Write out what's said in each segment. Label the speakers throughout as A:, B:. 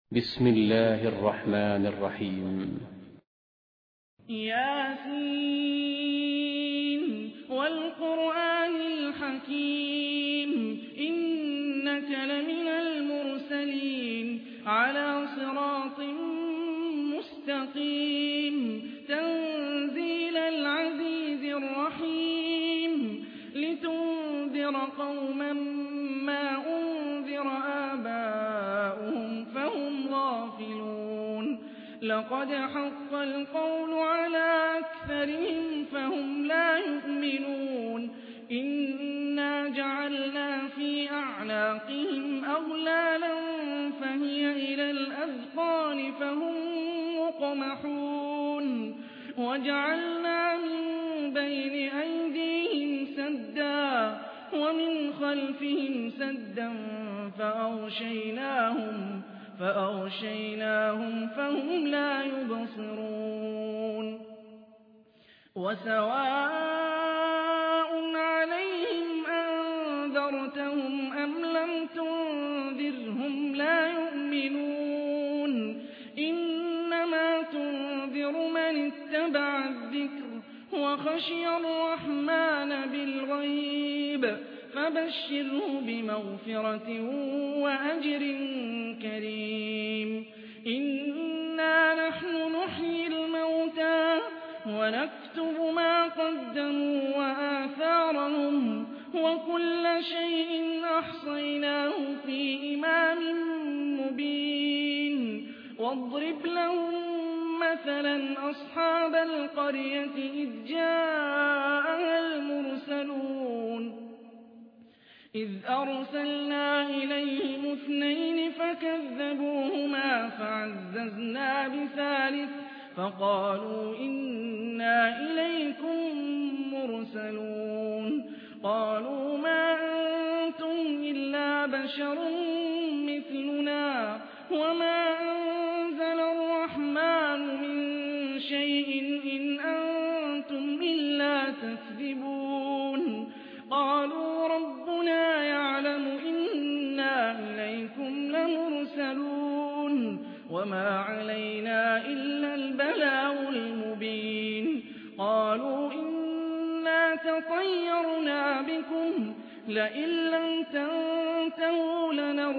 A: بسم الله الرحمن الرحيم.
B: ياسين والقرآن الحكيم إنك لمن المرسلين على صراط مستقيم تنزيل العزيز الرحيم لتنذر قوما ما أنذر آباؤهم فهم غافلون لقد حق القول على أكثرهم فهم لا يؤمنون إنا جعلنا في أعناقهم أغلالا فهي إلى الأذقان فهم مقمحون وجعلنا من بين أيديهم سدا ومن خلفهم سدا فأغشيناهم فهم لا يبصرون وسواء عليهم أنذرتهم أم لم تنذرهم لا يؤمنون إنما تنذر من اتبع الذكر وخشي الرحمن بالغيب فبشره بمغفرة وأجر كريم إنا نحن نحيي الموتى ونكتب ما قدموا وآثارهم وكل شيء أحصيناه في إمام مبين واضرب لهم مثلا أصحاب القرية إذ جاءها المرسلون إذ أرسلنا إليهم 2 فكذبوهما فعززنا بثالث فقالوا إنا إليكم مرسلون قالوا ما أنتم إلا بشر مثلنا وما أنزل الرحمن من شيء إن أنتم إلا تكذبون قالوا ربنا يعلم إنا إليكم لمرسلون وما علينا إلا البلاغ المبين قالوا إنا تطيرنا بكم لئن لم تنتهوا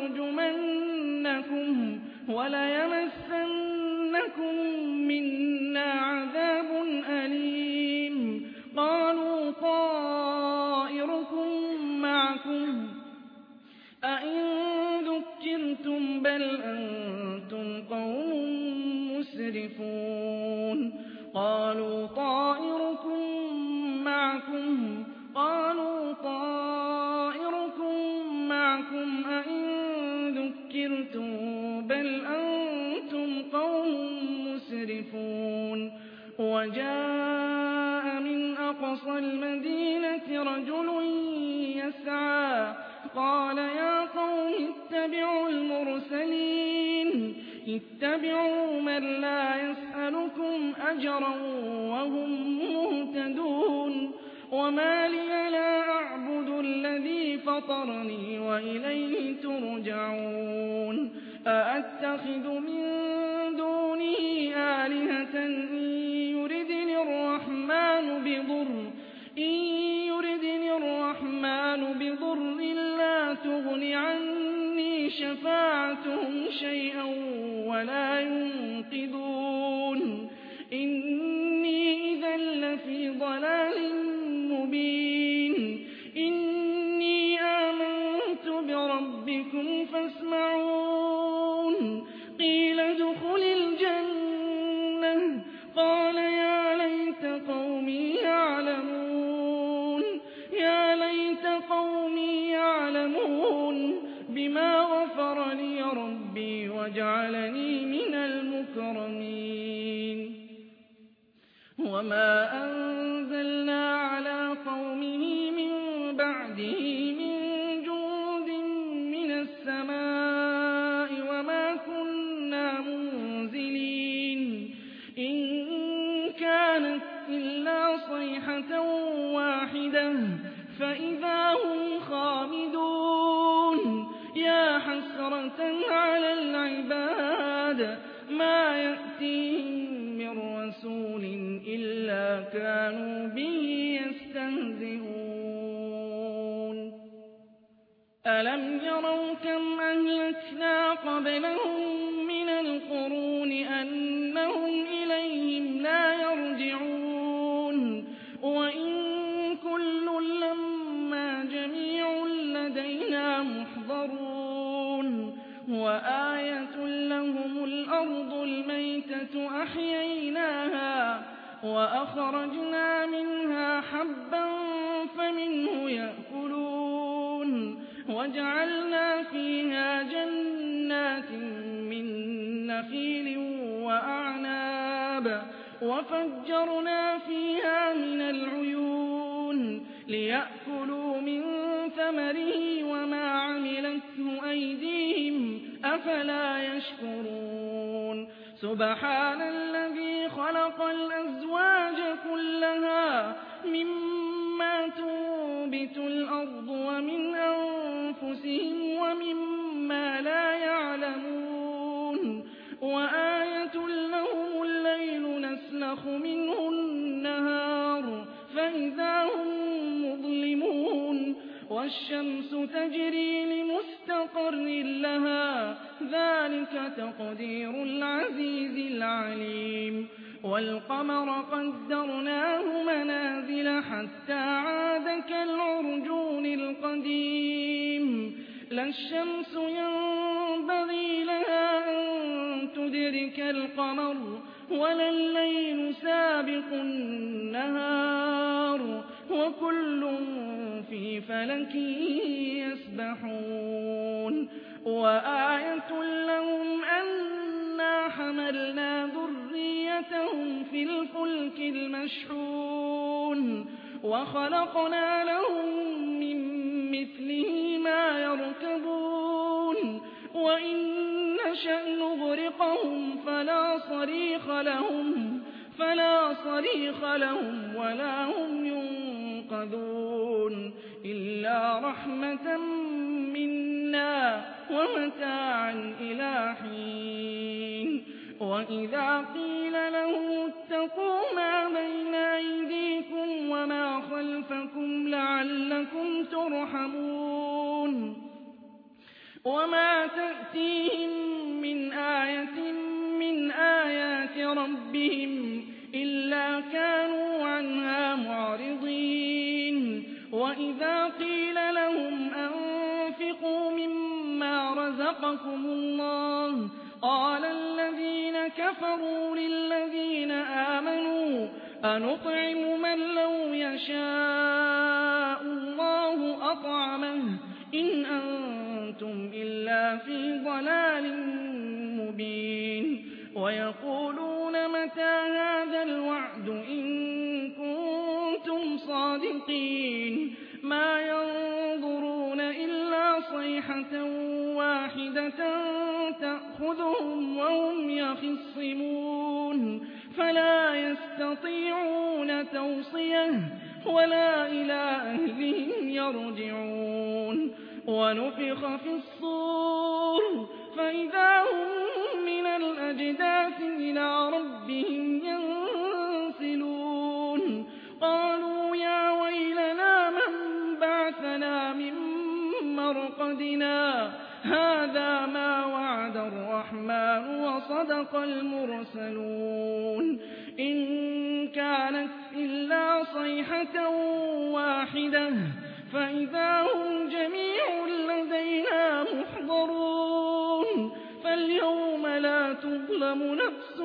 B: لنرجمنكم وليمسنكم منا عذاب أليم قالوا طائركم معكم أئن ذكرتم بل أنتم قوم مسرفون قالوا طائركم معكم أئن ذكرتم بل أنتم قوم مسرفون وجاء من أقصى المدينة رجل يسعى قال يا قوم اتبعوا المرسلين اتبعوا من لا يسألكم أجرا وهم مهتدون وما لي لا أعبد الذي فطرني وإليه ترجعون أأتخذ من دونه آلهة إن يردني الرحمن بضر لا تغن عني شفاعتهم شيئا ولا ينقذون إني إذا لفي ضلال مبين إني آمنت بربكم فاسمعون قيل ادخل الجنة قال يا ليت قومي يعلمون بما غفر لي ربي وجعلني من المكرمين وما أنزلنا على قومه من بعده من جند من السماء وما كنا منزلين إن كانت إلا صيحة واحدة فإذا هم خامدون يا حسرة على العباد العباد ما يأتيهم من رسول إلا كانوا به يستهزئون ألم يروا كم أهلكنا قبلهم من القرون أنهم إليهم لا يرجعون وإن كل لما جميع لدينا محضرون وآية لهم الأرض الميتة أحييناها وأخرجنا منها حبا فمنه يأكلون وجعلنا فيها جنات من نخيل وأعناب وفجرنا فيها من العيون ليأكلوا من ثمره وما عملته أيديهم أفلا يشكرون سبحان الذي خلق الأزواج كلها مما تنبت الأرض ومن أنفسهم ومما لا يعلمون وآية لهم الليل نسلخ منه النهار فإذا هم مظلمون والشمس تجري لمستقر لها ذلك تقدير العزيز العليم والقمر قدرناه منازل حتى عاد كالعرجون القديم لا الشمس ينبغي لها أن تدرك القمر ولا الليل سابق النهار وكل في فلك يسبحون وآية لهم أنا حملنا ذريتهم في الفلك المشحون وخلقنا لهم من مثله ما يركبون وإن نشأ نغرقهم فلا صريخ لهم ولا هم ينقذون إلا رحمة منا ومتاعا إلى حين وإذا قيل لهم اتقوا ما بين أيديكم وما خلفكم لعلكم ترحمون وما تأتيهم من آية من آيات ربهم إلا كانوا عنها معرضين وإذا قيل لهم أنفقوا مما رزقكم الله قال الذين كفروا للذين آمنوا أنطعم من لو يشاء الله أطعمه إن أنتم إلا في ضلال مبين ويقولون متى هذا الوعد إن كنتم صادقين ما ينظرون إلا صيحة واحدة تأخذهم وهم يخصمون فلا يستطيعون توصية ولا إلى أهلهم يرجعون ونفخ في الصور فإذا هم من الأجداث إلى ربهم ينسلون قالوا يا ويلنا من بعثنا من مرقدنا هذا ما وعد الرحمن وصدق المرسلون إن كانت إلا صيحة واحدة فإذا هم جميع لدينا محضرون فاليوم لا تظلم نفس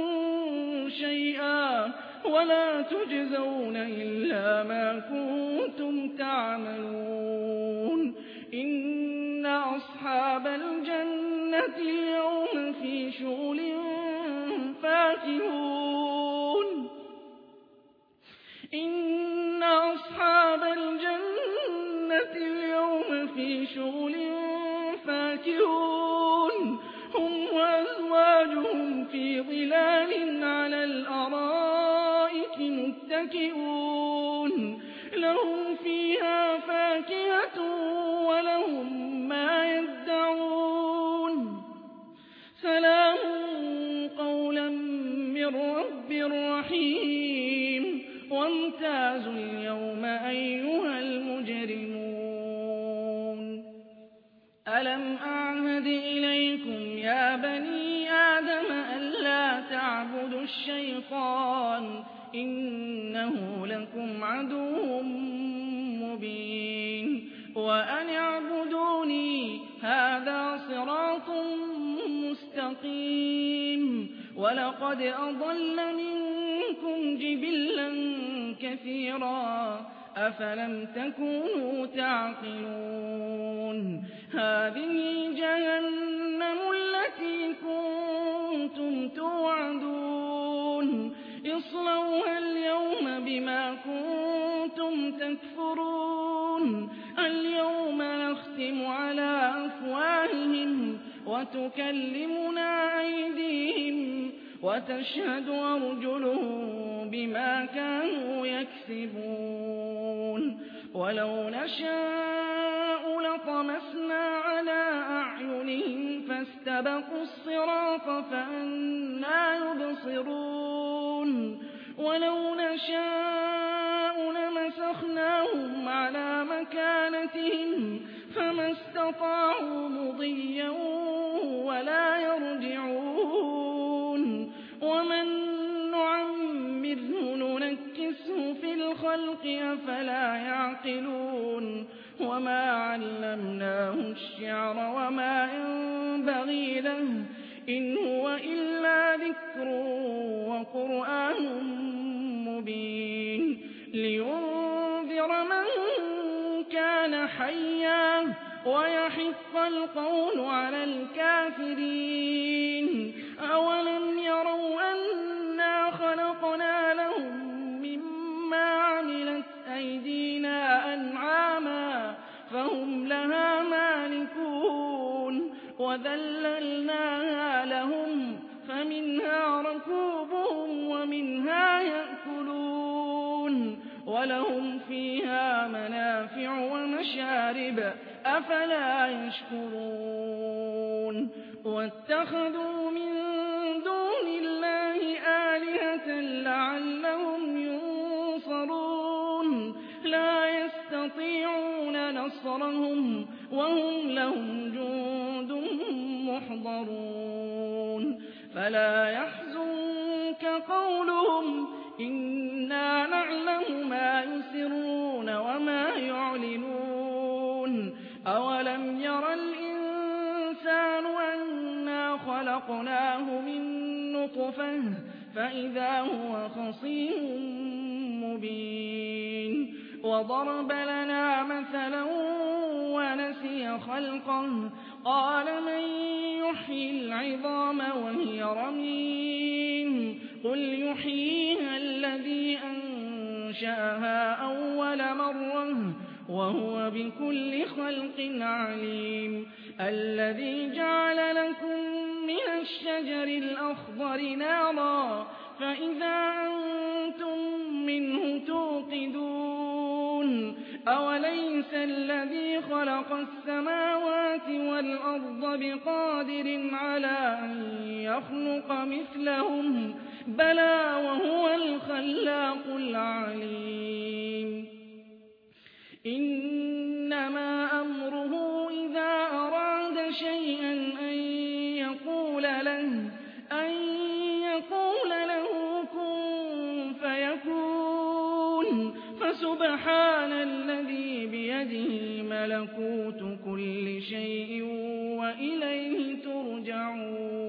B: شيئا ولا تجزون إلا ما كنتم تعملون إن أصحاب الجنة اليوم في شغل فاكهون إن أصحاب الجنة اليوم في شغل فاكهون هم وأزواجهم في ظلال على الأرائك متكئون لهم فيها فاكهة ولهم ما يدعون سلام الرحيم وامتازوا اليوم أيها المجرمون ألم أعهد إليكم يا بني آدم ألا تعبدوا الشيطان إنه لكم عدو مبين وأن اعبدوني هذا صراط مستقيم ولقد أضل منكم جبلا كثيرا أفلم تكونوا تعقلون هذه جهنم التي كنتم توعدون اصلوها اليوم بما كنتم تكفرون اليوم نختم على أفواههم وتكلمنا أيديهم وتشهد أرجلهم بما كانوا يكسبون ولو نشاء لطمسنا على أعينهم فاستبقوا الصراط فأنى يبصرون ولو نشاء لمسخناهم على مكانتهم فما استطاعوا مضيا ولا يرجعون ومن نعمره ننكسه في الخلق أفلا يعقلون وما علمناه الشعر وما ينبغي له إن هو إلا ذكر وقرآن مبين لينذر من كان حيا ويحق القول على الكافرين أولم يروا أنا خلقنا لهم مما عملت أيدينا أنعاما فهم لها مالكون وذللناها لهم فمنها ركوبهم ومنها يأكلون ولهم فيها منافع ومشارب أفلا يشكرون واتخذوا من دون الله آلهة لعلهم ينصرون لا يستطيعون نصرهم وهم لهم جند محضرون فلا يحزنك قولهم إنا نعلم ما يسرون وما يعلنون أولم ير الإنسان أنا خلقناه من نطفة فإذا هو خصيم مبين وضرب لنا مثلا ونسي خلقه قال من يحيي العظام وهي رميم قل يحييها الذي أنشأها أول مرة وهو بكل خلق عليم الذي جعل لكم من الشجر الأخضر نارا فإذا أنتم منه توقدون أوليس الذي خلق السماوات والأرض بقادر على أن يخلق مثلهم بلى وهو الخلاق العليم إنما أمره إذا أراد شيئا أن يقول له كن فيكون فسبحان الذي بيده ملكوت كل شيء وإليه ترجعون